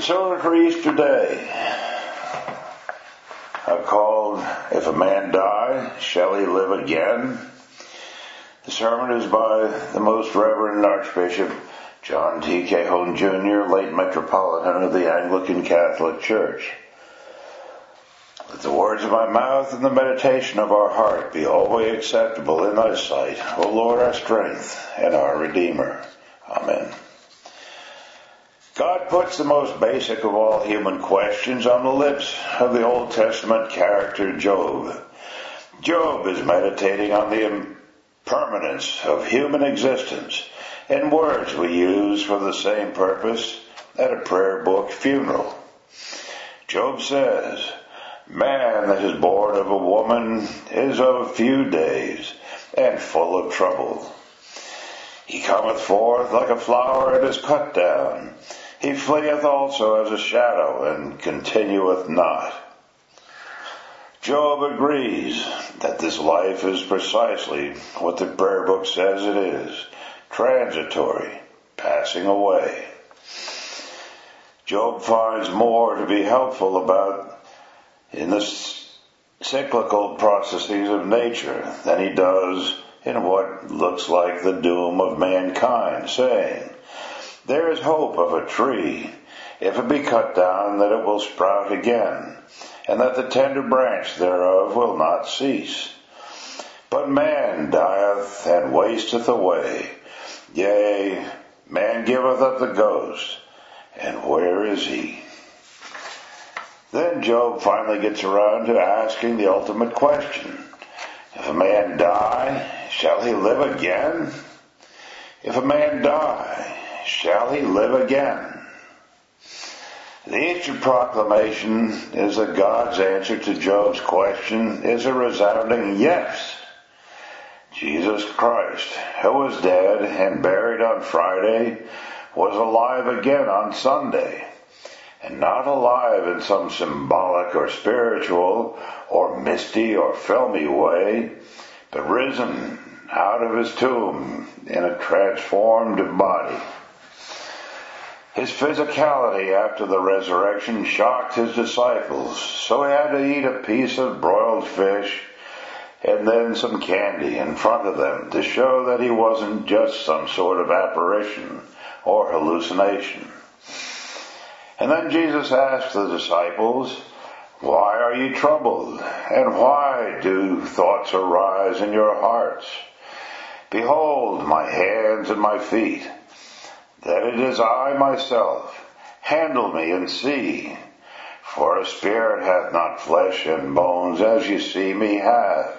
So for Easter Day, I've called, If a Man Die, Shall He Live Again? The sermon is by the Most Reverend Archbishop John T. Cahoon Jr., late Metropolitan of the Anglican Catholic Church. Let the words of my mouth and the meditation of our heart be always acceptable in thy sight, O Lord, our strength and our Redeemer. Amen. God puts the most basic of all human questions on the lips of the Old Testament character Job. Job is meditating on the impermanence of human existence in words we use for the same purpose at a prayer book funeral. Job says, "Man that is born of a woman is of few days and full of trouble. He cometh forth like a flower and is cut down. He fleeth also as a shadow and continueth not." Job agrees that this life is precisely what the prayer book says it is, transitory, passing away. Job finds more to be helpful about in the cyclical processes of nature than he does in what looks like the doom of mankind, saying, "There is hope of a tree, if it be cut down, that it will sprout again, and that the tender branch thereof will not cease. But man dieth and wasteth away. Yea, man giveth up the ghost, and where is he?" Then Job finally gets around to asking the ultimate question. If a man die, shall he live again? If a man die, shall he live again? The Easter proclamation is that God's answer to Job's question is a resounding yes. Jesus Christ, who was dead and buried on Friday, was alive again on Sunday, and not alive in some symbolic or spiritual or misty or filmy way, but risen out of his tomb in a transformed body. His physicality after the resurrection shocked his disciples, so he had to eat a piece of broiled fish and then some candy in front of them to show that he wasn't just some sort of apparition or hallucination. And then Jesus asked the disciples, "Why are you troubled? And why do thoughts arise in your hearts? Behold my hands and my feet, that it is I myself. Handle me and see. For a spirit hath not flesh and bones, as you see me have."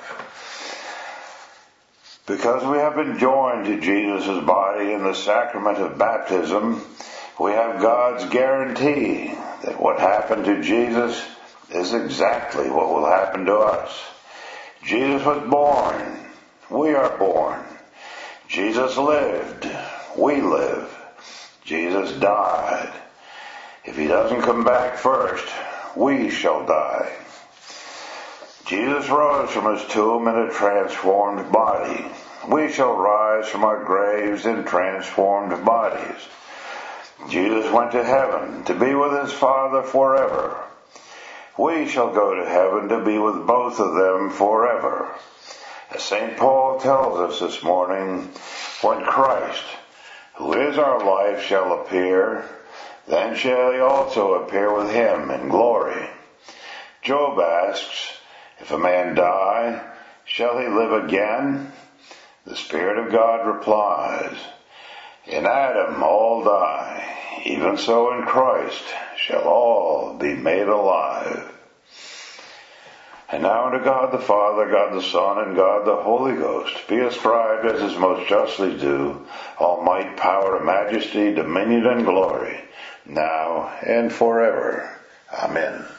Because we have been joined to Jesus' body in the sacrament of baptism, we have God's guarantee that what happened to Jesus is exactly what will happen to us. Jesus was born. We are born. Jesus lived. We live. Jesus died. If he doesn't come back first, we shall die. Jesus rose from his tomb in a transformed body. We shall rise from our graves in transformed bodies. Jesus went to heaven to be with his Father forever. We shall go to heaven to be with both of them forever. As St. Paul tells us this morning, when Christ, who is our life, shall appear, then shall he also appear with him in glory. Job asks, if a man die, shall he live again? The Spirit of God replies, in Adam all die, even so in Christ shall all be made alive. And now unto God the Father, God the Son, and God the Holy Ghost be ascribed as is most justly due, all might, power, majesty, dominion, and glory, now and forever. Amen.